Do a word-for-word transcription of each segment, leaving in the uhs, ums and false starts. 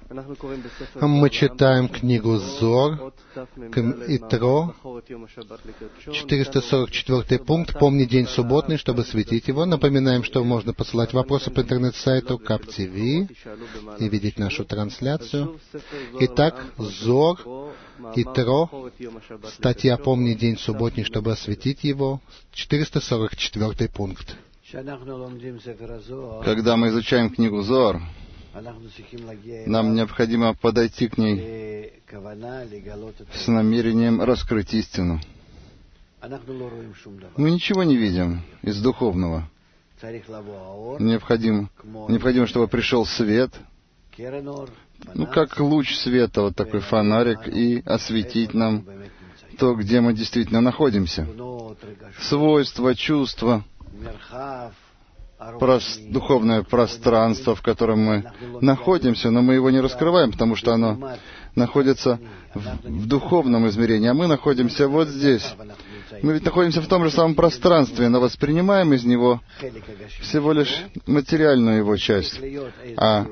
Мы читаем книгу Зор, Итро, четыреста сорок четвёртый пункт. Помни день субботний, чтобы светить его. Напоминаем, что можно посылать вопросы по интернет-сайту Кап ти ви и видеть нашу трансляцию. Итак, Зор, Итро, статья «Помни день субботний, чтобы осветить его», четыреста сорок четвёртый пункт. Когда мы изучаем книгу Зор, нам необходимо подойти к ней с намерением раскрыть истину. Мы ничего не видим из духовного. Необходимо, необходимо, чтобы пришел свет, ну, как луч света, вот такой фонарик, и осветить нам то, где мы действительно находимся. Свойства, чувства, прос, духовное пространство, в котором мы находимся, но мы его не раскрываем, потому что оно находится в, в духовном измерении, а мы находимся вот здесь. Мы ведь находимся в том же самом пространстве, но воспринимаем из него всего лишь материальную его часть. А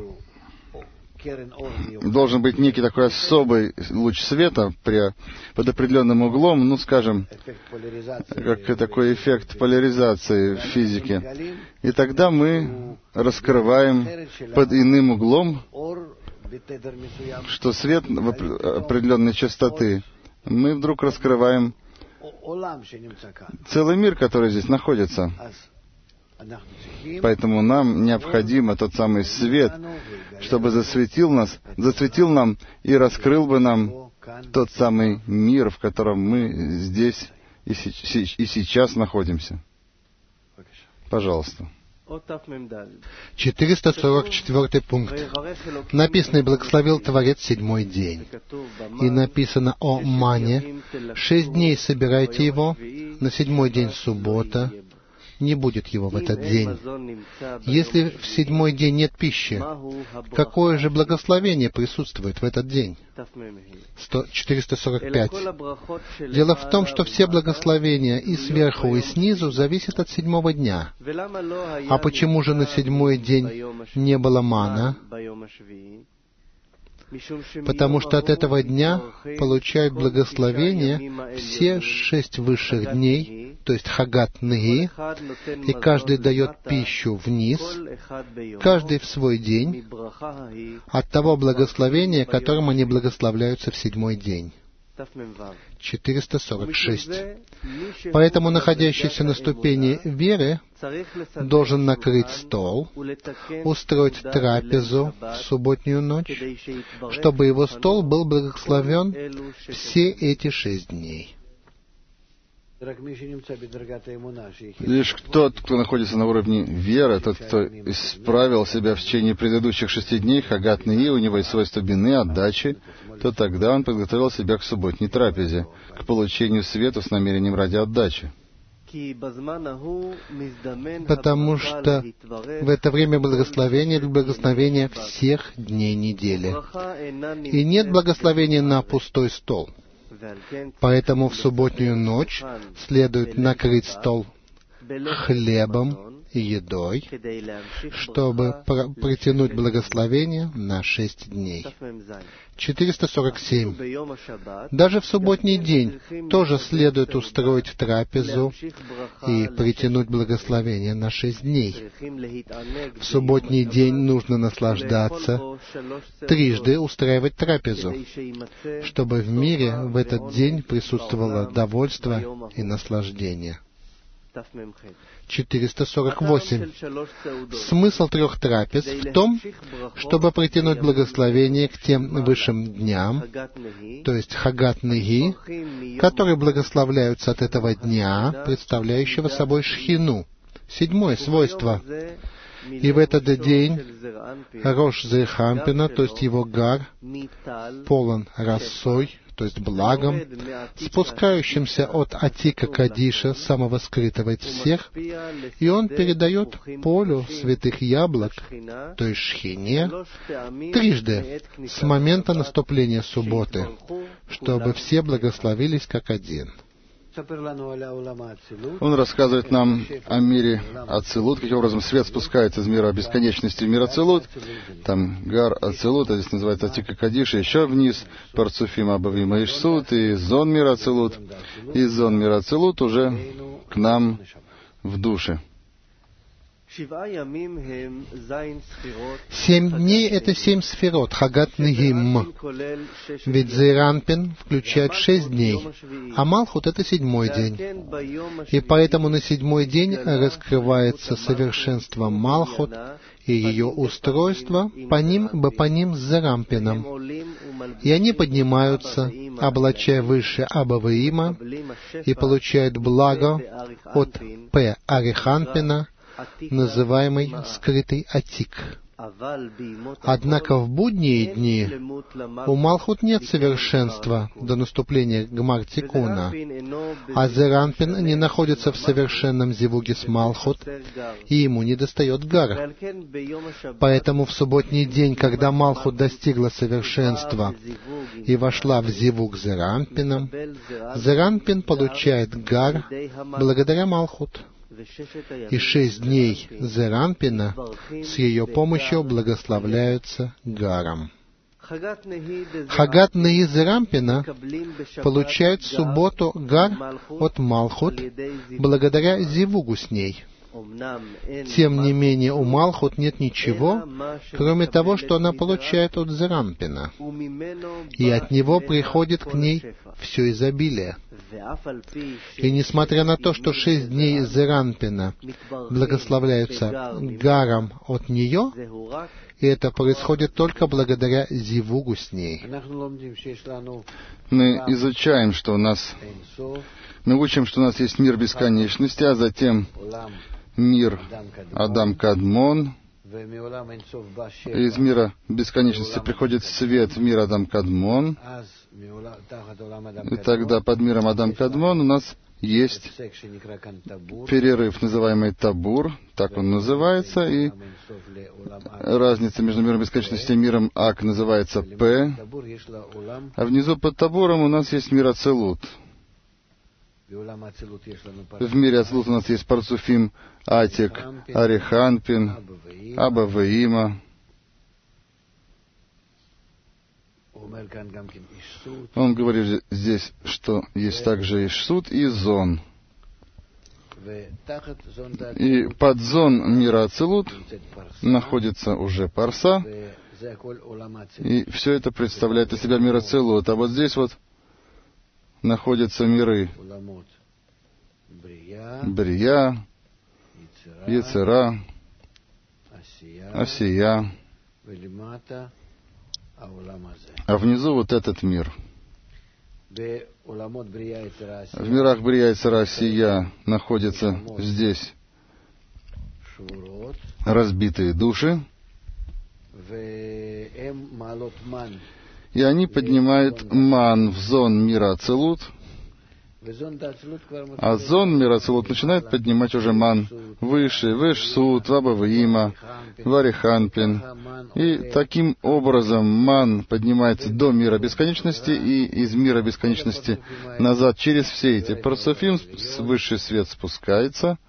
должен быть некий такой особый луч света при, под определенным углом, ну, скажем, как такой эффект поляризации в физике. И тогда мы раскрываем под иным углом, что свет в определенной частоты, мы вдруг раскрываем целый мир, который здесь находится. Поэтому нам необходимо тот самый свет, чтобы засветил нас, засветил нам и раскрыл бы нам тот самый мир, в котором мы здесь и, и сейчас находимся. Пожалуйста. четыреста сорок четвёртый пункт. Написано: «И благословил Творец седьмой день». И написано о мане: «Шесть дней собирайте его, на седьмой день суббота, не будет его в этот день». Если в седьмой день нет пищи, какое же благословение присутствует в этот день? четыреста сорок пять. Дело в том, что все благословения и сверху, и снизу зависят от седьмого дня. А почему же на седьмой день не было мана? Потому что от этого дня получают благословение все шесть высших дней, то есть Хагат Неги, и каждый дает пищу вниз, каждый в свой день, от того благословения, которым они благословляются в седьмой день. четыреста сорок шесть. Поэтому находящийся на ступени веры должен накрыть стол, устроить трапезу в субботнюю ночь, чтобы его стол был благословен все эти шесть дней. Лишь тот, кто находится на уровне веры, тот, кто исправил себя в течение предыдущих шести дней, Хагат Неги, у него есть свойство бины, отдачи, то тогда он подготовил себя к субботней трапезе, к получению света с намерением ради отдачи. Потому что в это время благословение — это благословение всех дней недели. И нет благословения на пустой стол. Поэтому в субботнюю ночь следует накрыть стол хлебом и едой, чтобы притянуть благословение на шесть дней. четыреста сорок семь. Даже в субботний день тоже следует устроить трапезу и притянуть благословение на шесть дней. В субботний день нужно наслаждаться, трижды устраивать трапезу, чтобы в мире в этот день присутствовало довольство и наслаждение. четыреста сорок восемь. Смысл трех трапез в том, чтобы притянуть благословение к тем высшим дням, то есть Хагат Неги, которые благословляются от этого дня, представляющего собой Шхину. Седьмое свойство. И в этот день Рош Зехампина, то есть его гар, полон росой, то есть благом, спускающимся от Атика Кадиша, самого скрытого из всех, и он передает полю святых яблок, то есть Шхине, трижды с момента наступления субботы, чтобы все благословились как один. Он рассказывает нам о мире Ацилут, каким образом свет спускается из мира бесконечности в мир Ацилут. Там Гар Ацилут, а здесь называется Атика Кадиш, и еще вниз Парцуфим Абавима Ишсут, и зон мира Ацилут. И зон мира Ацилут уже к нам в душе. Семь дней — это семь сферот, Хагат Нигим. Ведь Зейранпин включает шесть дней, а Малхут — это седьмой день. И поэтому на седьмой день раскрывается совершенство Малхут и ее устройство по ним, по ним с Зейранпином. И они поднимаются, облачая выше Абаваима, и получают благо от П. Ариханпина, называемый скрытый Атик. Однако в будние дни у Малхут нет совершенства до наступления Гмар-Тикуна, а Зейранпин не находится в совершенном зивуге с Малхут, и ему недостает Гар. Поэтому в субботний день, когда Малхут достигла совершенства и вошла в зивуг с Зейранпином, Зейранпин получает Гар благодаря Малхут. И шесть дней Зейранпина с ее помощью благословляются Гаром. Хагат Неи Зейранпина получают в субботу Гар от Малхут благодаря зивугу с ней. Тем не менее, у Малхут нет ничего, кроме того, что она получает от Зейранпина, и от него приходит к ней все изобилие. И несмотря на то, что шесть дней Зейранпина благословляются Гаром от нее, и это происходит только благодаря зивугу с ней. Мы изучаем, что у нас... Мы учим, что у нас есть мир бесконечности, а затем мир Адам Кадмон. Из мира бесконечности приходит свет в мир Адам Кадмон. И тогда под миром Адам Кадмон у нас есть перерыв, называемый Табур, так он называется, и разница между миром бесконечности и миром Ак называется П, а внизу под Табуром у нас есть мир Ацилут. В мире Ацилут у нас есть Парцуфим, Атик, Ариханпин, Абаваима. Он говорит здесь, что есть также Ишсут и Зон. И под зон мира Ацилут находится уже Парса, и все это представляет из себя мир Ацилут. А вот здесь вот находятся миры Брия, Ецера, Асия, а внизу вот этот мир. В мирах Брия, Ецера, Асия находятся здесь разбитые души, и они поднимают ман в зон мира Ацилут, а зон мира Ацилут начинает поднимать уже ман выше, в Ишсут, в Абаваима, в Ариханпин. И таким образом ман поднимается до мира бесконечности, и из мира бесконечности назад через все эти парцуфим высший свет спускается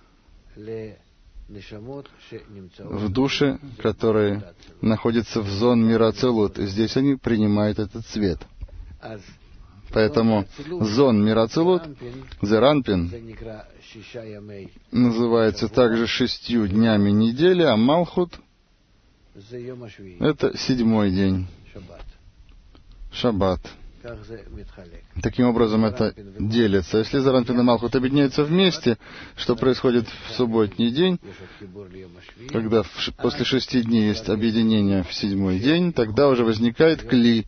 в души, которые находятся в зон мира Ацилут. И здесь они принимают этот свет. Поэтому зон мира Ацилут, Зейранпин, называется также шестью днями недели, а Малхут — это седьмой день, Шаббат. Таким образом это делится. Если Зейранпин и Малхут объединяются вместе, что происходит в субботний день, когда после шести дней есть объединение в седьмой день, тогда уже возникает кли,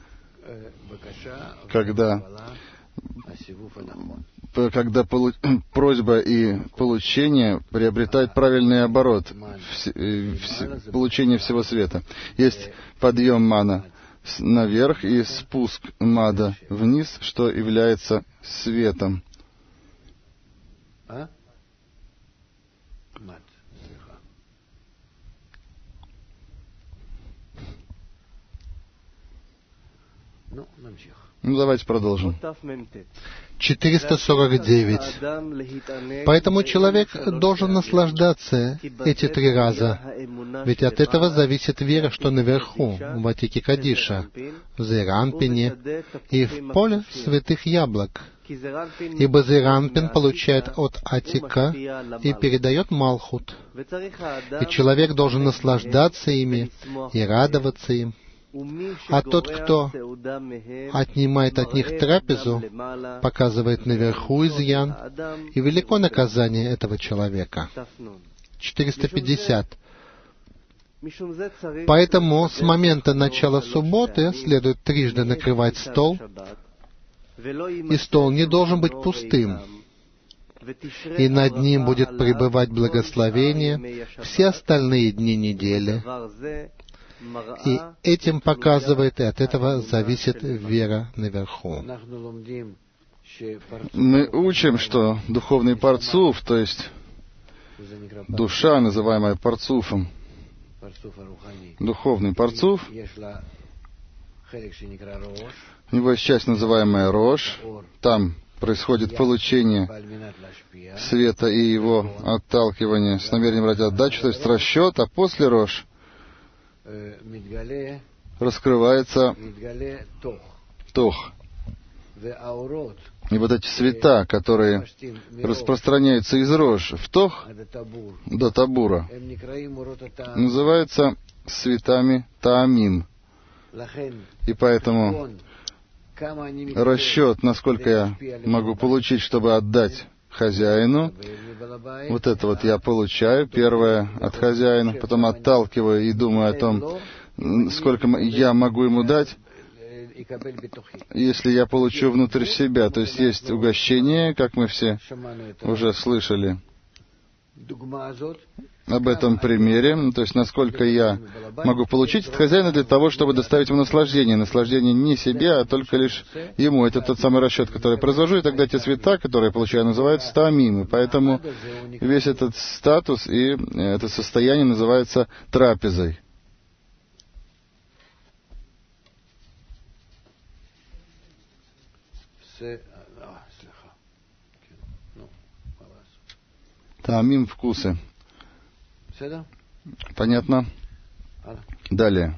когда, когда полу, просьба и получение приобретают правильный оборот, в, в, получение всего света. Есть подъем мана наверх и спуск мада вниз, что является светом. Ну, давайте продолжим. четыреста сорок девять. Поэтому человек должен наслаждаться эти три раза, ведь от этого зависит вера, что наверху, в Атике Кадиша, в Зейр-Анпине и в поле святых яблок. Ибо Зейр-Анпин получает от Атика и передает Малхут. И человек должен наслаждаться ими и радоваться им. А тот, кто отнимает от них трапезу, показывает наверху изъян, и велико наказание этого человека. четыреста пятьдесят. Поэтому с момента начала субботы следует трижды накрывать стол, и стол не должен быть пустым, и над ним будет пребывать благословение все остальные дни недели. И этим показывает, и от этого зависит вера наверху. Мы учим, что духовный парцуф, то есть душа, называемая парцуфом, духовный парцуф, у него есть часть, называемая Рош, там происходит получение света и его отталкивание с намерением ради отдачи, то есть расчет, а после Рош раскрывается Тох. И вот эти света, которые распространяются из Рош в Тох до Табура, называются светами Таамим. И поэтому расчет, насколько я могу получить, чтобы отдать хозяину, вот это вот я получаю, первое от хозяина, потом отталкиваю и думаю о том, сколько я могу ему дать, если я получу внутрь себя. То есть есть угощение, как мы все уже слышали об этом примере, то есть насколько я могу получить от хозяина для того, чтобы доставить ему наслаждение. Наслаждение не себе, а только лишь ему. Это тот самый расчет, который я произвожу, и тогда те цвета, которые я получаю, называются таамим. И поэтому весь этот статус и это состояние называется трапезой. Таамим — вкусы. Понятно? Далее.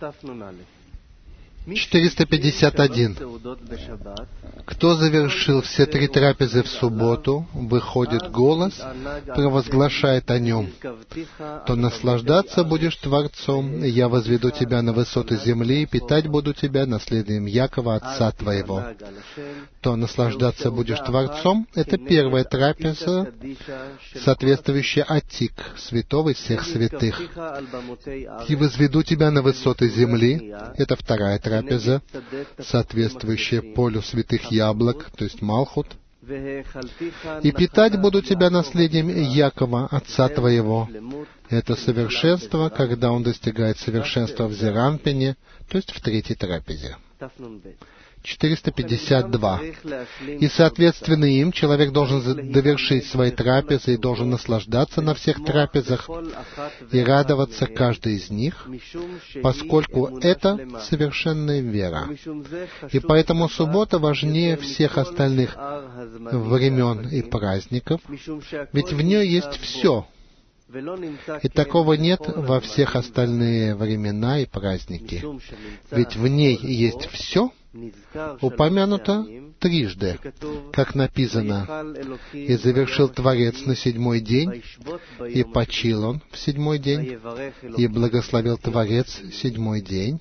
четыреста пятьдесят один. Кто завершил все три трапезы в субботу, выходит голос, провозглашает о нем, то наслаждаться будешь Творцом, и я возведу тебя на высоты земли, и питать буду тебя наследием Якова, отца твоего. То наслаждаться будешь Творцом — это первая трапеза, соответствующая Атик, святого из всех святых. И возведу тебя на высоты земли — это вторая трапеза, трапеза, соответствующая полю святых яблок, то есть Малхут. И питать буду тебя наследием Якова, отца твоего. Это совершенство, когда он достигает совершенства в Зейр-Анпине, то есть в третьей трапезе. четыреста пятьдесят два. И, соответственно, им человек должен довершить свои трапезы и должен наслаждаться на всех трапезах и радоваться каждой из них, поскольку это совершенная вера. И поэтому суббота важнее всех остальных времен и праздников, ведь в ней есть все. И такого нет во всех остальные времена и праздники. Ведь в ней есть все, упомянуто трижды, как написано: «И завершил Творец на седьмой день, и почил он в седьмой день, и благословил Творец седьмой день».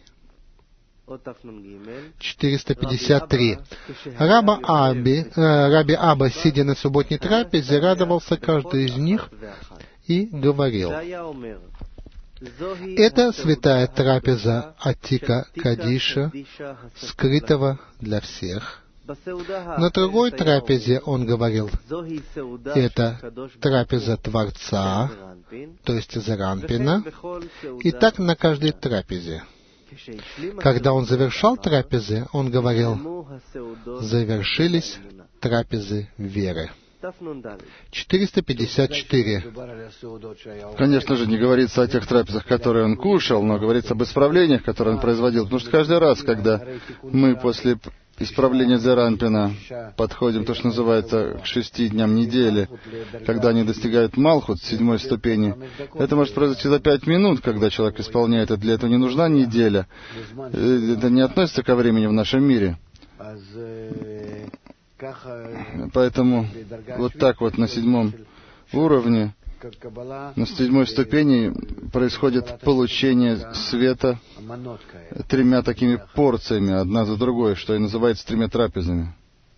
четыреста пятьдесят три. Раба Аби, э, Раби Аба, сидя на субботней трапезе, радовался каждый из них и говорил: «Это святая трапеза Атика Кадиша, скрытого для всех». На другой трапезе он говорил: «Это трапеза Творца, то есть Зейр-Анпина», и так на каждой трапезе. Когда он завершал трапезы, он говорил: «Завершились трапезы веры». четыреста пятьдесят четыре. Конечно же, не говорится о тех трапезах, которые он кушал, но говорится об исправлениях, которые он производил. Потому что каждый раз, когда мы после исправления Зеранпина подходим, то, что называется, к шести дням недели, когда они достигают Малхут, седьмой ступени, это может произойти за пять минут, когда человек исполняет это. Для этого не нужна неделя. Это не относится ко времени в нашем мире. Поэтому вот так вот на седьмом уровне, на седьмой ступени происходит получение света тремя такими порциями, одна за другой, что и называется тремя трапезами.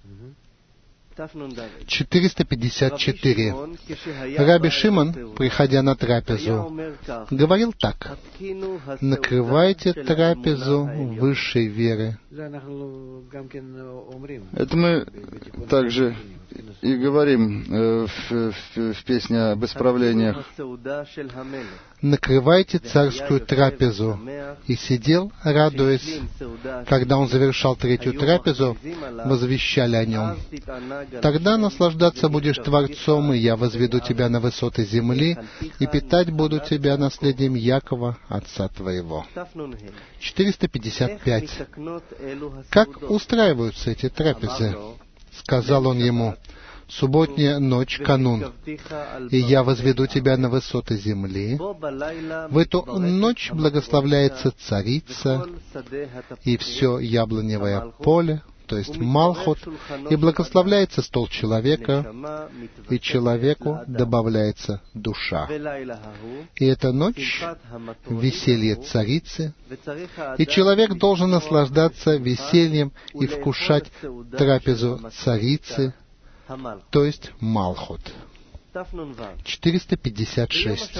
четыреста пятьдесят четыре. Раби Шимон, приходя на трапезу, говорил так: «Накрывайте трапезу высшей веры». Это мы также и говорим э, в, в, в песне об исправлениях. «Накрывайте царскую трапезу». И сидел, радуясь. Когда он завершал третью трапезу, возвещали о нем: «Тогда наслаждаться будешь Творцом, и я возведу тебя на высоты земли, и питать буду тебя наследием Якова, отца твоего». четыреста пятьдесят пять. Как устраиваются эти трапезы? Сказал он ему: «Субботняя ночь, канун, и я возведу тебя на высоты земли. В эту ночь благословляется царица и все яблоневое поле, то есть Малхут, и благословляется стол человека, и человеку добавляется душа. И эта ночь — веселье царицы, и человек должен наслаждаться весельем и вкушать трапезу царицы, то есть Малхут». четыреста пятьдесят шесть.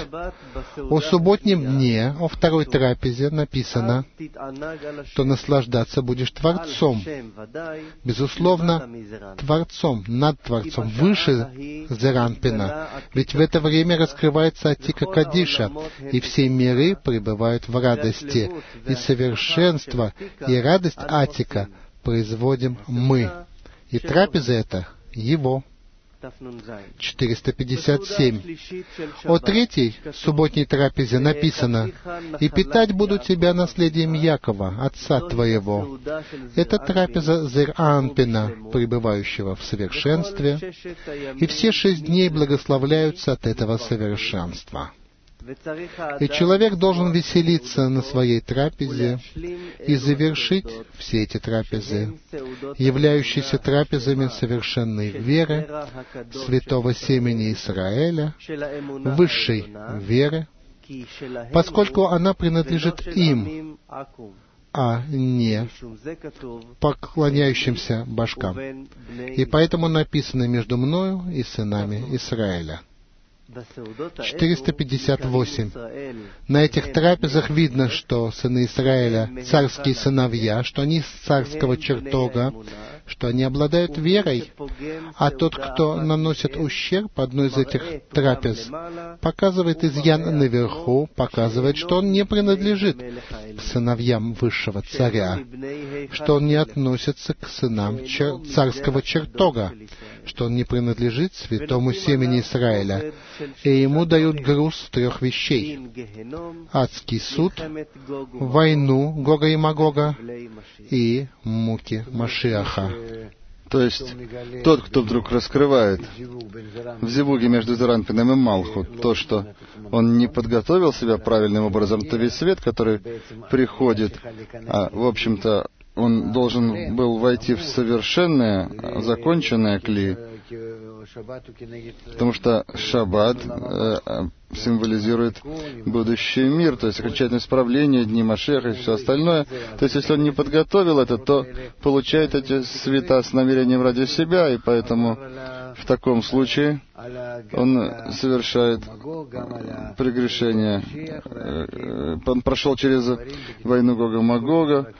О субботнем дне, о второй трапезе написано, что наслаждаться будешь Творцом. Безусловно, Творцом, над Творцом, выше Зеранпина. Ведь в это время раскрывается Атика Кадиша, и все миры пребывают в радости. И совершенство, и радость Атика производим мы. И трапеза эта Его. четыреста пятьдесят семь. О третьей субботней трапезе написано: «И питать буду тебя наследием Якова, отца твоего». Это трапеза Зер-Анпина, пребывающего в совершенстве, и все шесть дней благословляются от этого совершенства. И человек должен веселиться на своей трапезе и завершить все эти трапезы, являющиеся трапезами совершенной веры, святого семени Израиля, высшей веры, поскольку она принадлежит им, а не поклоняющимся божкам. И поэтому написано: «Между мною и сынами Израиля». четыреста пятьдесят восемь. На этих трапезах видно, что сыны Израиля — царские сыновья, что они из царского чертога, что они обладают верой, а тот, кто наносит ущерб одной из этих трапез, показывает изъян наверху, показывает, что он не принадлежит к сыновьям высшего царя, что он не относится к сынам чер- царского чертога, что он не принадлежит святому семени Израиля, и ему дают груз трех вещей: адский суд, войну Гога и Магога и муки Машиаха. То есть, тот, кто вдруг раскрывает в зивуге между Зеранпином и Малхут то, что он не подготовил себя правильным образом, то весь свет, который приходит, а, в общем-то, он должен был войти в совершенное, законченное кли, потому что шаббат э, символизирует будущий мир, то есть окончательное исправление, дни Машеха и все остальное. То есть, если он не подготовил это, то получает эти света с намерением ради себя, и поэтому в таком случае он совершает прегрешение. Он прошел через войну Гога-Магога,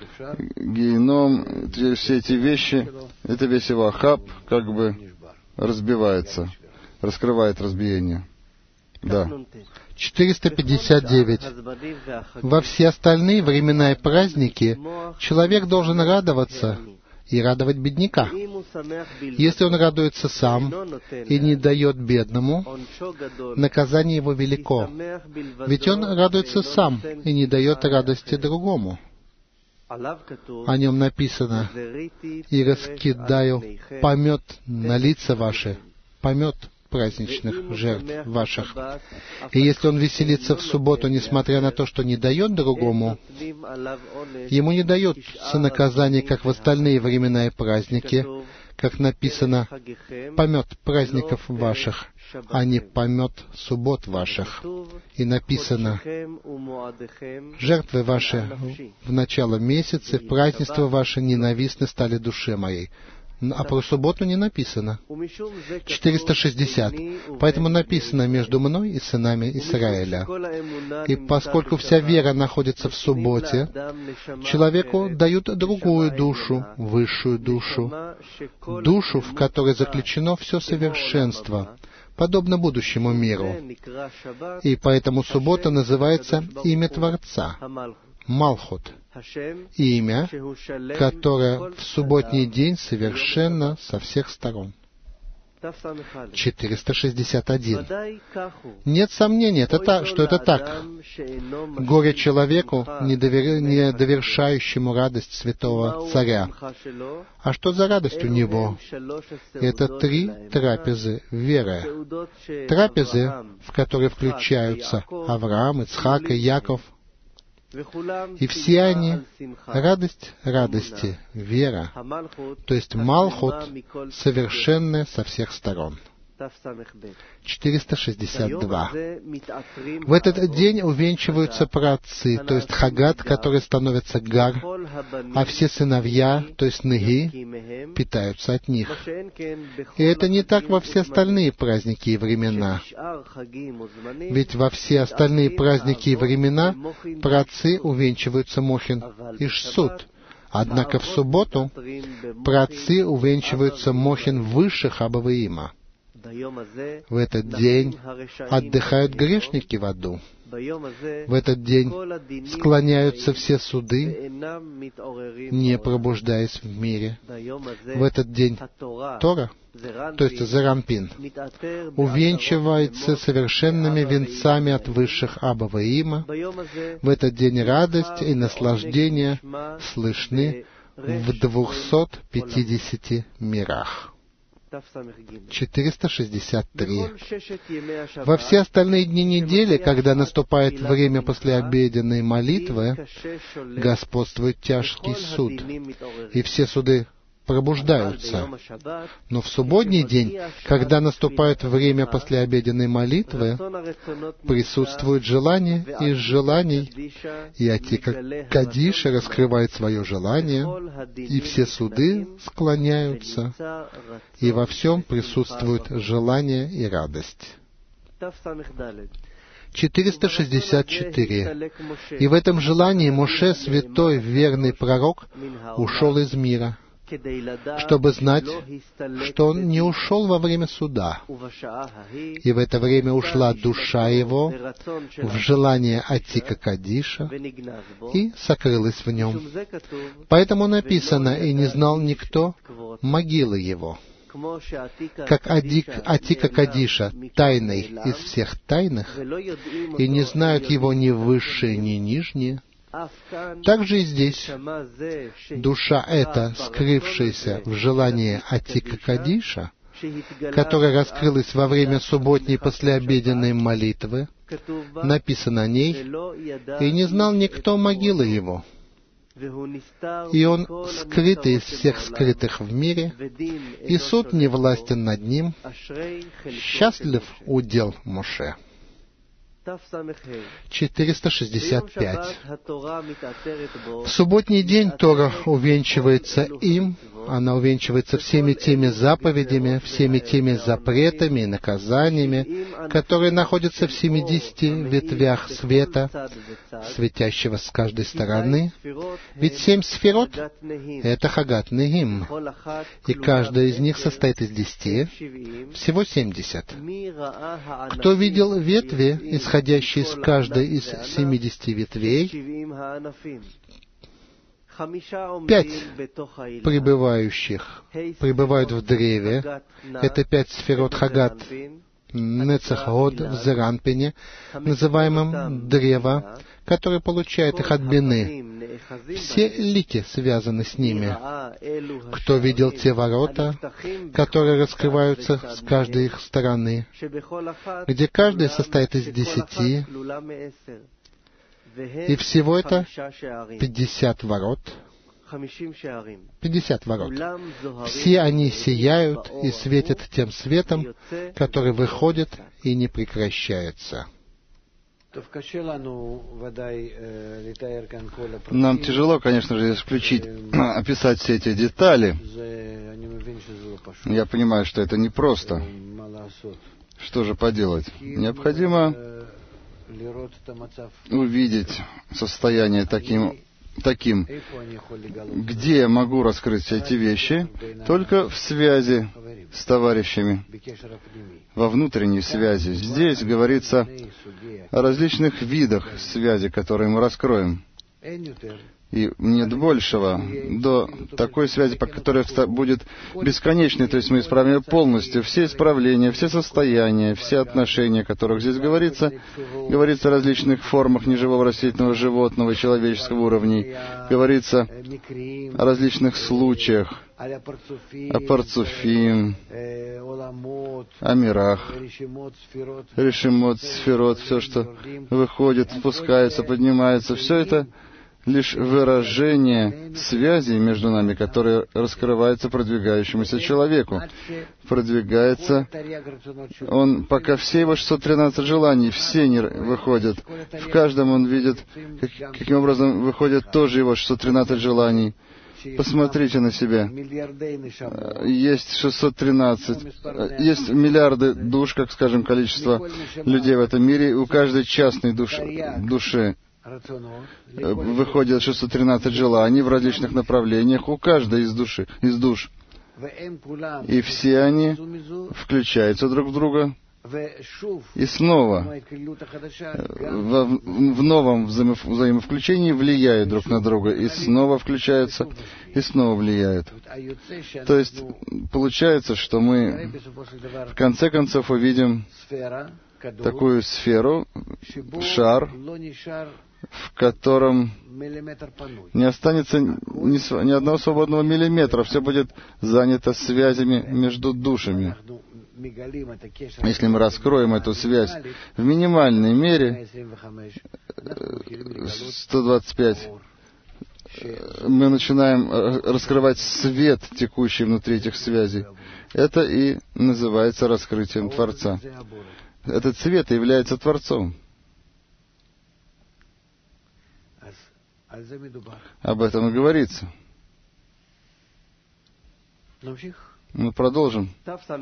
геном, все эти вещи, это весь его ахаб как бы разбивается, раскрывает разбиение. Да. четыреста пятьдесят девять. Во все остальные времена и праздники человек должен радоваться и радовать бедняка. Если он радуется сам и не дает бедному, наказание его велико, ведь он радуется сам и не дает радости другому. О нем написано: «И раскидаю помет на лица ваши», помет праздничных жертв ваших. И если он веселится в субботу, несмотря на то, что не дает другому, ему не дается наказание, как в остальные времена и праздники, как написано: «Помет праздников ваших, а не помет суббот ваших». И написано: «Жертвы ваши в начало месяца, празднества ваши ненавистны стали душе моей». А про субботу не написано. четыреста шестьдесят. Поэтому написано: «Между мной и сынами Израиля». И поскольку вся вера находится в субботе, человеку дают другую душу, высшую душу, душу, в которой заключено все совершенство, подобно будущему миру. И поэтому суббота называется имя Творца, Малхут, имя, которое в субботний день совершенно со всех сторон. четыреста шестьдесят один. Нет сомнения, это та, что это так. Горе человеку, не, довер... не довершающему радость святого царя. А что за радость у него? Это три трапезы веры. Трапезы, в которые включаются Авраам, Ицхак и Яков. И все они — радость радости, вера, то есть Малхут, совершенная со всех сторон. четыреста шестьдесят два. В этот день увенчиваются праотцы, то есть Хагат, которые становятся Гар, а все сыновья, то есть Неги, питаются от них. И это не так во все остальные праздники и времена. Ведь во все остальные праздники и времена праотцы увенчиваются Мохин и Шсут. Однако в субботу праотцы увенчиваются Мохин выше Хабаваима. В этот день отдыхают грешники в аду. В этот день склоняются все суды, не пробуждаясь в мире. В этот день Тора, то есть Зарампин, увенчивается совершенными венцами от высших Абаваима. В этот день радость и наслаждение слышны в двухсот пятидесяти мирах. четыреста шестьдесят три. Во все остальные дни недели, когда наступает время послеобеденной молитвы, господствует тяжкий суд, и все суды пробуждаются. Но в субботний день, когда наступает время послеобеденной молитвы, присутствует желание из желаний, и Атика Кадиша раскрывает свое желание, и все суды склоняются, и во всем присутствует желание и радость. четыреста шестьдесят четыре. И в этом желании Моше, святой, верный пророк, ушел из мира, чтобы знать, что он не ушел во время суда. И в это время ушла душа его в желание Атика Кадиша и сокрылась в нем. Поэтому написано: «И не знал никто могилы его». Как Адик, Атика Кадиша тайный из всех тайных, и не знают его ни высшие, ни нижние, также и здесь душа эта, скрывшаяся в желании Атика Кадиша, которая раскрылась во время субботней послеобеденной молитвы, написано о ней: «И не знал никто могилы его». И он скрытый из всех скрытых в мире, и суд не властен над ним. Счастлив удел Моше. четыреста шестьдесят пять. В субботний день Тора увенчивается им, она увенчивается всеми теми заповедями, всеми теми запретами и наказаниями, которые находятся в семидесяти ветвях света, светящего с каждой стороны. Ведь семь сферот — это Хагат Негим, и каждая из них состоит из десяти, всего семьдесят. Кто видел ветви, исходящие из каждой из семидесяти ветвей? Пять пребывающих пребывают в древе. Это пять сферот Хагат, Нецах Год в Зеранпине, называемом древо, которое получает их от Бины. Все лики связаны с ними. Кто видел те ворота, которые раскрываются с каждой их стороны, где каждый состоит из десяти, и всего это пятьдесят ворот. Пятьдесят ворот. Все они сияют и светят тем светом, который выходит и не прекращается. Нам тяжело, конечно же, исключить, описать все эти детали. Я понимаю, что это непросто. Что же поделать? Необходимо увидеть состояние таким, таким, где я могу раскрыть все эти вещи, только в связи с товарищами, во внутренней связи. Здесь говорится о различных видах связи, которые мы раскроем. И нет большего до такой связи, по которой будет бесконечной, то есть мы исправим ее полностью. Все исправления, все состояния, все отношения, о которых здесь говорится, говорится о различных формах неживого растительного, животного, человеческого уровней, говорится о различных случаях, о парцуфим, о мирах, решимот, сферот, все, что выходит, спускается, поднимается, все это лишь выражение связи между нами, которая раскрывается продвигающемуся человеку. Продвигается он, пока все его шестьсот тринадцать желаний, все не выходят. В каждом он видит, как, каким образом выходят тоже его шестьсот тринадцать желаний. Посмотрите на себя. Есть шестьсот тринадцать, есть миллиарды душ, как скажем, количество людей в этом мире. У каждой частной душ, души выходит шестьсот тринадцать желаний в различных направлениях у каждой из души, из душ. И все они включаются друг в друга. И снова в, в новом взаимо, взаимовключении влияют друг на друга. И снова включаются, и снова влияют. То есть получается, что мы в конце концов увидим такую сферу, шар, в котором не останется ни, ни одного свободного миллиметра. Все будет занято связями между душами. Если мы раскроем эту связь в минимальной мере, сто двадцать пять, мы начинаем раскрывать свет, текущий внутри этих связей. Это и называется раскрытием Творца. Этот свет является Творцом. Об этом и говорится. Мы продолжим.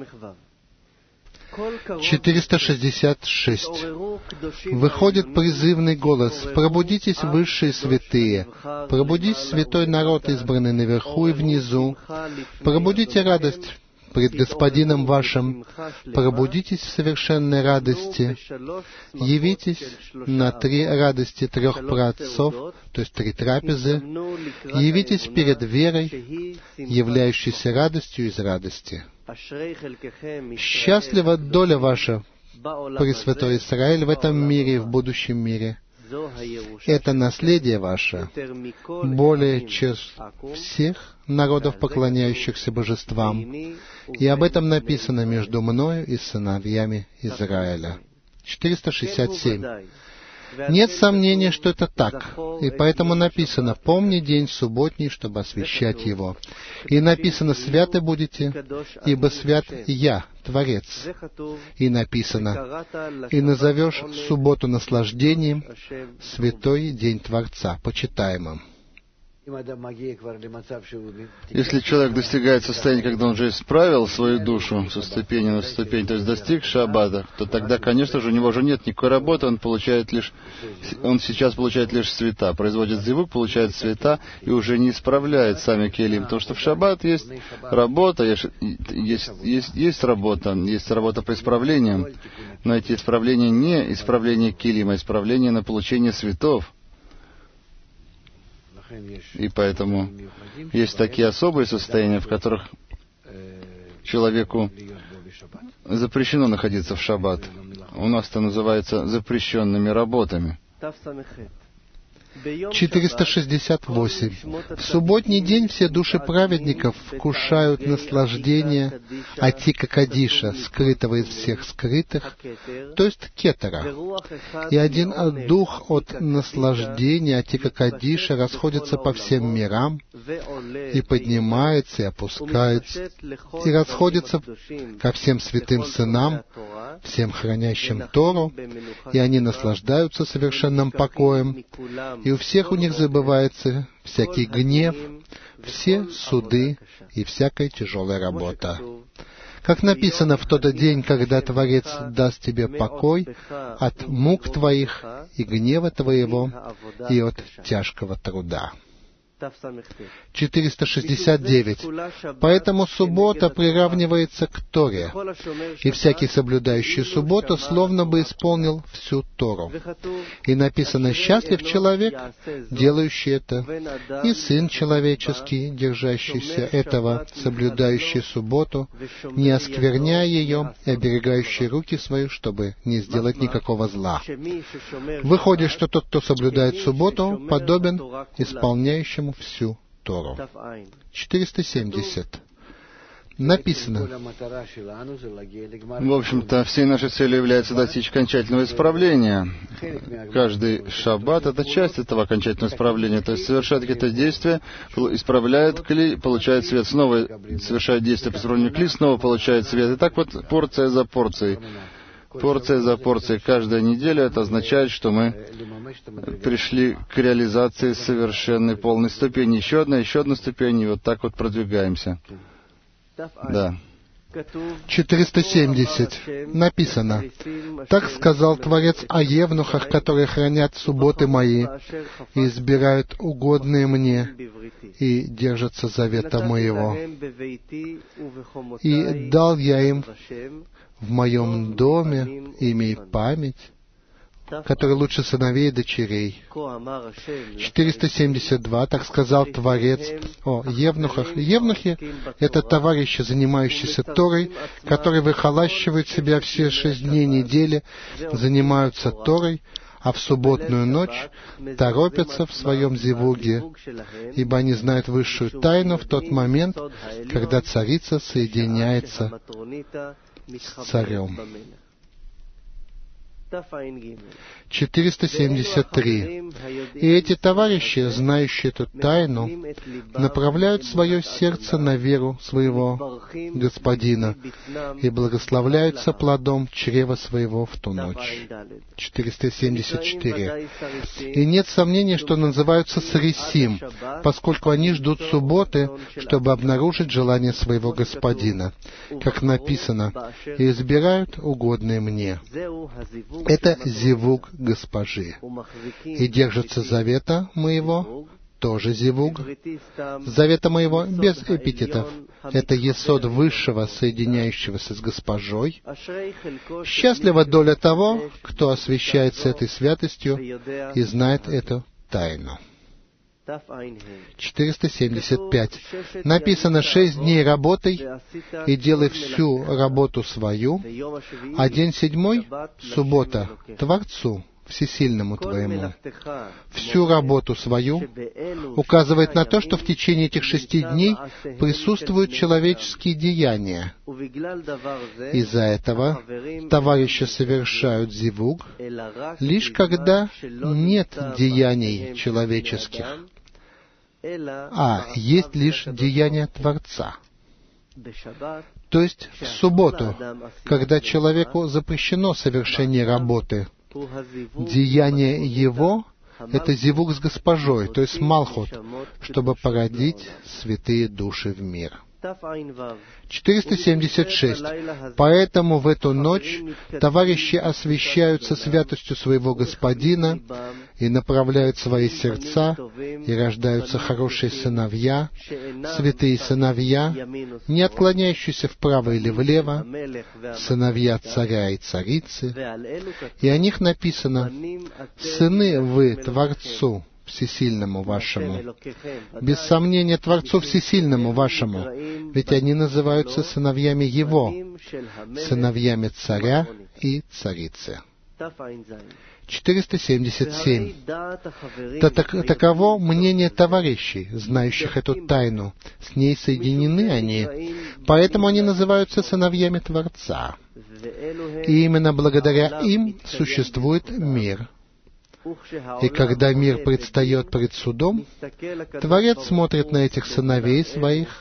четыреста шестьдесят шесть. Выходит призывный голос: «Пробудитесь, высшие святые! Пробудись, святой народ, избранный наверху и внизу! Пробудите радость пред Господином вашим! Пробудитесь в совершенной радости! Явитесь на три радости трех праотцов, то есть три трапезы! Явитесь перед верой, являющейся радостью из радости!» Счастлива доля ваша, Пресвятой Израиль, в этом мире и в будущем мире. Это наследие ваше более чем всех народов, поклоняющихся божествам. И об этом написано между мною и сыновьями Израиля. четыреста шестьдесят семь. Нет сомнения, что это так. И поэтому написано: «Помни день субботний, чтобы освящать его». И написано: «Святы будете, ибо свят Я, Творец». И написано: «И назовешь субботу наслаждением, святой день Творца, почитаемым». Если человек достигает состояния, когда он уже исправил свою душу со ступени на ступень, то есть достиг шаббата, то тогда, конечно же, у него уже нет никакой работы, он получает лишь, он сейчас получает лишь света, производит зивук, получает света и уже не исправляет сами келим, потому что в шаббат есть работа, есть, есть, есть, есть работа, есть работа по исправлениям, но эти исправления не исправление келим, а исправление на получение светов. И поэтому есть такие особые состояния, в которых человеку запрещено находиться в шаббат. У нас это называется запрещенными работами. четыреста шестьдесят восемь. В субботний день все души праведников вкушают наслаждение Атика Кадиша, скрытого из всех скрытых, то есть кетера. И один дух от наслаждения Атика Кадиша расходится по всем мирам, и поднимается, и опускается, и расходится ко всем святым сынам, всем хранящим Тору, и они наслаждаются совершенным покоем, и у всех у них забывается всякий гнев, все суды и всякая тяжелая работа. Как написано, в тот день, когда Творец даст тебе покой от мук твоих и гнева твоего и от тяжкого труда. четыреста шестьдесят девять. Поэтому суббота приравнивается к Торе, и всякий соблюдающий субботу словно бы исполнил всю Тору. И написано: «Счастлив человек, делающий это, и Сын человеческий, держащийся этого, соблюдающий субботу, не оскверняя ее и оберегающий руки свои, чтобы не сделать никакого зла». Выходит, что тот, кто соблюдает субботу, подобен исполняющему всю Тору. четыреста семьдесят. Написано: в общем-то, всей нашей целью является достичь окончательного исправления. Каждый шаббат — это часть этого окончательного исправления, то есть совершает какие-то действия, исправляет кли, получает свет, снова совершает действия по исправлению кли, снова получает свет. И так вот порция за порцией. Порция за порцией. Каждая неделя это означает, что мы пришли к реализации совершенной полной ступени. Еще одна, еще одна ступень, и вот так вот продвигаемся. Да. четыреста семьдесят. Написано: «Так сказал Творец о евнухах, которые хранят субботы мои, и избирают угодные мне, и держатся завета моего. И дал я им в моем доме имя и память, который лучше сыновей и дочерей». четыреста семьдесят два. Так сказал Творец о евнухах. Евнухи — это товарищи, занимающиеся Торой, которые выхолащивают себя все шесть дней недели, занимаются Торой, а в субботную ночь торопятся в своем зивуге, ибо они знают высшую тайну в тот момент, когда царица соединяется с царем. четыреста семьдесят три. И эти товарищи, знающие эту тайну, направляют свое сердце на веру своего Господина и благословляются плодом чрева своего в ту ночь. четыреста семьдесят четыре. И нет сомнения, что называются сарисим, поскольку они ждут субботы, чтобы обнаружить желание своего Господина, как написано: «И избирают угодные мне». Это зивуг госпожи. «И держатся завета моего», тоже зивуг. Завета моего без эпитетов. Это есод высшего, соединяющегося с госпожой. Счастлива доля того, кто освящается этой святостью и знает эту тайну. четыреста семьдесят пять. Написано: «Шесть дней работай и делай всю работу свою, а день седьмой, суббота, Творцу, Всесильному твоему». Всю работу свою указывает на то, что в течение этих шести дней присутствуют человеческие деяния. Из-за этого товарищи совершают зивуг лишь когда нет деяний человеческих, а есть лишь деяния Творца. То есть в субботу, когда человеку запрещено совершение работы, деяние его — это зивуг с госпожой, то есть малхут, чтобы породить святые души в мир. четыреста семьдесят шесть. Поэтому в эту ночь товарищи освящаются святостью своего Господина и направляют свои сердца, и рождаются хорошие сыновья, святые сыновья, не отклоняющиеся вправо или влево, сыновья царя и царицы. И о них написано: «Сыны вы Творцу Всесильному вашему. Без сомнения, Творцу Всесильному вашему, ведь они называются сыновьями Его, сыновьями царя и царицы. четыреста семьдесят семь. Таково мнение товарищей, знающих эту тайну. С ней соединены они, поэтому они называются сыновьями Творца. И именно благодаря им существует мир. И когда мир предстает пред судом, Творец смотрит на этих сыновей своих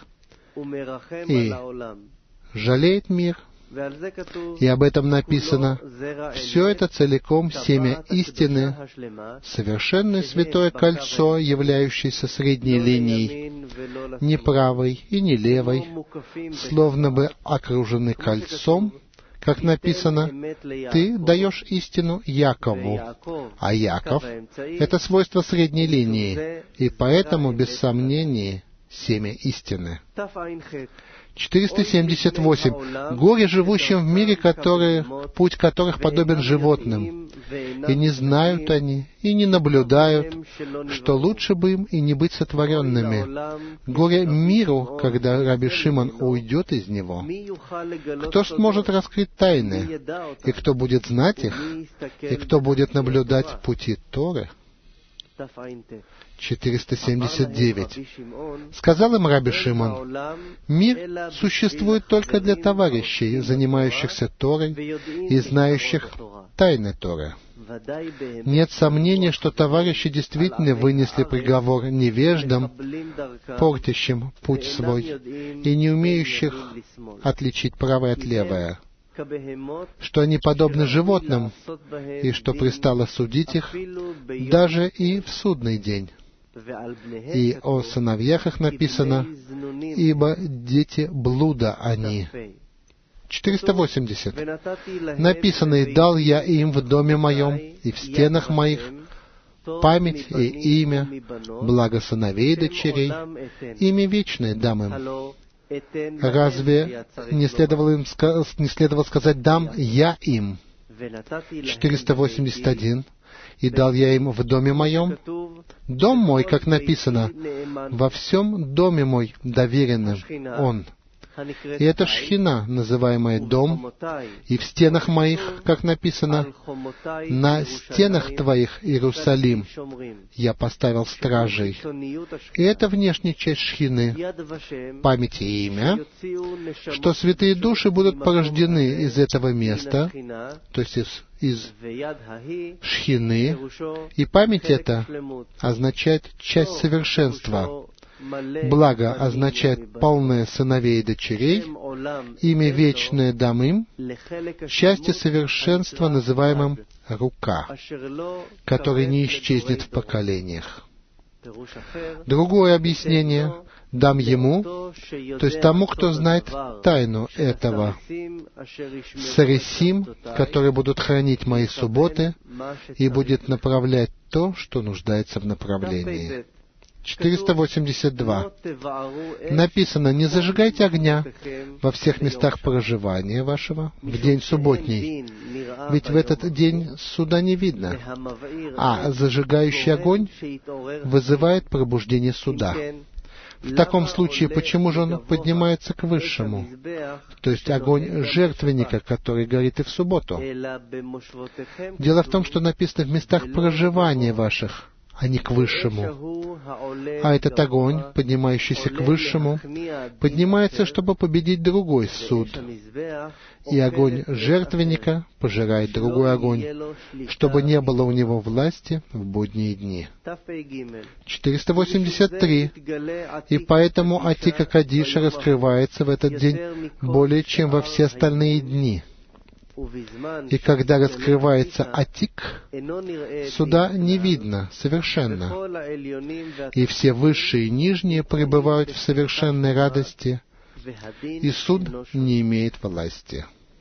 и жалеет мир. И об этом написано: «Все это целиком семя истины, совершенное святое кольцо, являющееся средней линией, не правой и не левой, словно бы окружены кольцом, как написано: ты даешь истину Якову». А Яков — это свойство средней линии, и поэтому, без сомнения, семя истины. четыреста семьдесят восемь. Горе живущим в мире, которые, путь которых подобен животным, и не знают они, и не наблюдают, что лучше бы им и не быть сотворенными. Горе миру, когда Раби Шимон уйдет из него. Кто сможет раскрыть тайны, и кто будет знать их, и кто будет наблюдать пути Торы? четыреста семьдесят девять. Сказал им Раби Шимон: «Мир существует только для товарищей, занимающихся Торой и знающих тайны Торы». Нет сомнения, что товарищи действительно вынесли приговор невеждам, портящим путь свой, и не умеющих отличить правое от левое, что они подобны животным, и что пристало судить их даже и в судный день. И о сыновьях их написано: «Ибо дети блуда они». четыреста восемьдесят. Написано: «И дал я им в доме моем и в стенах моих память и имя, благо сыновей и дочерей, имя вечное дам им». Разве не следовало, им, не следовало сказать: «Дам я им»? четыреста восемьдесят один. «И дал я им в доме моем». Дом мой, как написано: «Во всем доме мой доверенным он». И это Шхина, называемая дом, и в стенах моих, как написано: «На стенах твоих, Иерусалим, я поставил стражей». И это внешняя часть Шхины, память и имя, что святые души будут порождены из этого места, то есть из, из Шхины, и память эта означает часть совершенства. Благо означает полное сыновей и дочерей, имя вечное дам им, части совершенства, называемым рука, который не исчезнет в поколениях. Другое объяснение: дам ему, то есть тому, кто знает тайну этого, сарисим, которые будут хранить мои субботы, и будет направлять то, что нуждается в направлении. четыреста восемьдесят два. Написано: «Не зажигайте огня во всех местах проживания вашего в день субботний, ведь в этот день суда не видно, а зажигающий огонь вызывает пробуждение суда». В таком случае, почему же он поднимается к высшему, то есть огонь жертвенника, который горит и в субботу? Дело в том, что написано: «в местах проживания ваших», а не к высшему. А этот огонь, поднимающийся к высшему, поднимается, чтобы победить другой суд. И огонь жертвенника пожирает другой огонь, чтобы не было у него власти в будние дни. четыреста восемьдесят три. И поэтому Атика Кадиша раскрывается в этот день более, чем во все остальные дни. И когда раскрывается Атик, суда не видно совершенно, и все высшие и нижние пребывают в совершенной радости, и суд не имеет власти.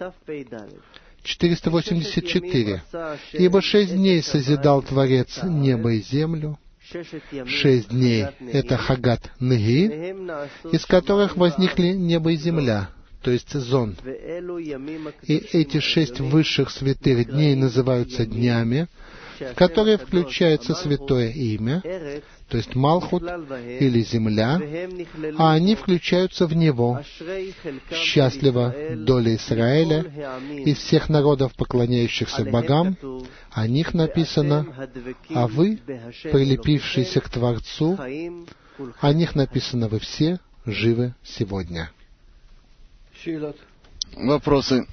четыреста восемьдесят четыре. «Ибо шесть дней созидал Творец небо и землю». Шесть дней — это Хагат Неги, из которых возникли небо и земля, то есть зон. И эти шесть высших святых дней называются днями, в которые включается святое имя, то есть Малхут или земля, а они включаются в него. Счастлива доля Израиля из всех народов, поклоняющихся богам. О них написано: а вы, прилепившиеся к Творцу, о них написано: вы все живы сегодня. Вопросы?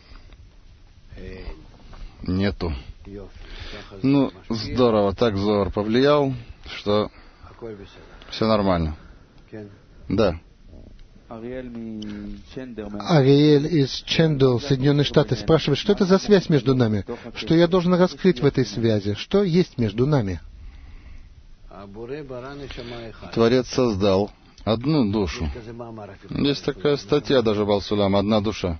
Нету. Ну, здорово, так Зоар повлиял, что все нормально. Да. Ариэль из Чендл, Соединенные Штаты, спрашивает, что это за связь между нами? Что я должен раскрыть в этой связи? Что есть между нами? Творец создал одну душу. Есть такая статья даже Балсулам, одна душа.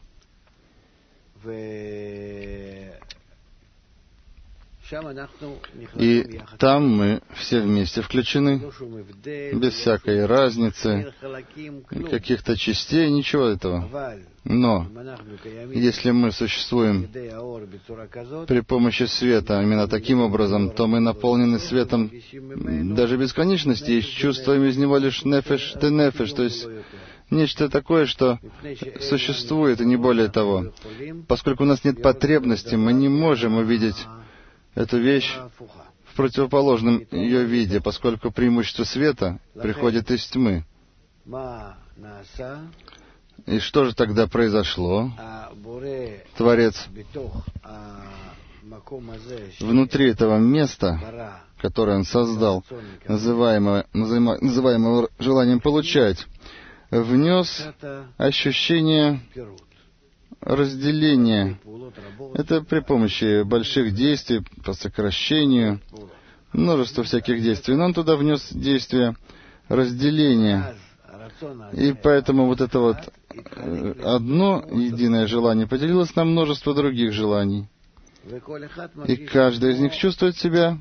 И там мы все вместе включены, без всякой разницы, каких-то частей, ничего этого. Но если мы существуем при помощи света именно таким образом, то мы наполнены светом даже бесконечности и чувствуем из него лишь нефеш де нефеш, то есть нечто такое, что существует, и не более того. Поскольку у нас нет потребности, мы не можем увидеть эту вещь в противоположном ее виде, поскольку преимущество света приходит из тьмы. И что же тогда произошло? Творец внутри этого места, которое он создал, называемого, называемого желанием получать, внес ощущение разделения. Это при помощи больших действий, по сокращению, множество всяких действий. Но он туда внес действие разделения. И поэтому вот это вот одно единое желание поделилось на множество других желаний. И каждый из них чувствует себя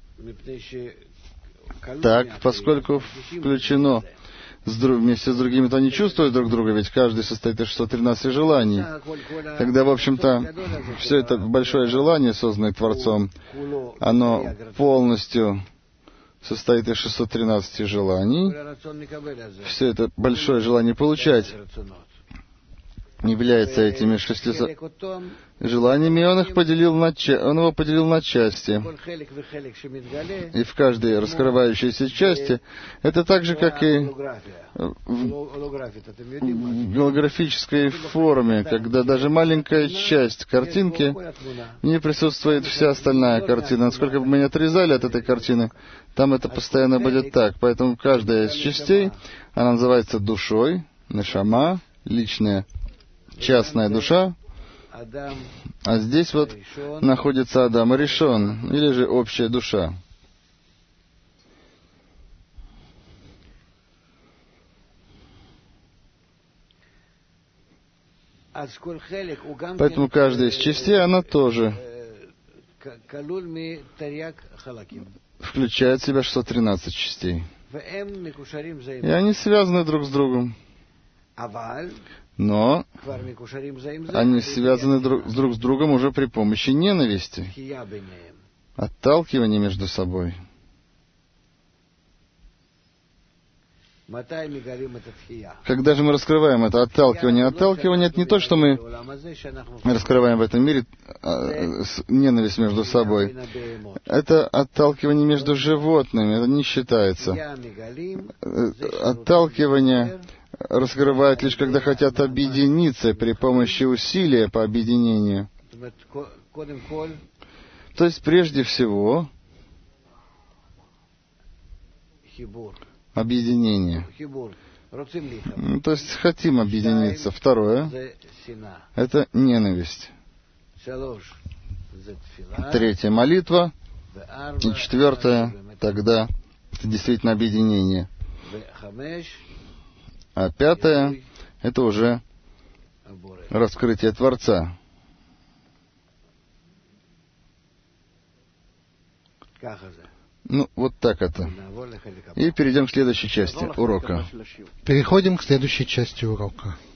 так, поскольку включено с друг, вместе с другими, то они чувствуют друг друга, ведь каждый состоит из шестисот тринадцати желаний. Тогда, в общем-то, все это большое желание, созданное Творцом, оно полностью состоит из шестисот тринадцати желаний. Все это большое желание получать является этими шестисот желаниями, и он их поделил на, он его поделил на части. И в каждой раскрывающейся части это так же, как и в голографической форме, когда даже маленькая часть картинки, в ней присутствует вся остальная картина. Насколько бы мы не отрезали от этой картины, там это постоянно будет так. Поэтому каждая из частей, она называется душой, нешама, личная, частная душа, а здесь вот находится Адам Аришон, или же общая душа. Поэтому каждая из частей, она тоже включает в себя шестьсот тринадцать частей. И они связаны друг с другом. Но они связаны друг, друг с другом уже при помощи ненависти, отталкивания между собой. Когда же мы раскрываем это отталкивание? Отталкивание — это не то, что мы раскрываем в этом мире ненависть между собой. Это отталкивание между животными, это не считается. Отталкивание раскрывают лишь когда хотят объединиться при помощи усилия по объединению. То есть, прежде всего, объединение. То есть, хотим объединиться. Второе — это ненависть. Третья — молитва. И четвертое — тогда это действительно объединение. А пятое — это уже раскрытие Творца. Ну, вот так это. И перейдем к следующей части урока. Переходим к следующей части урока.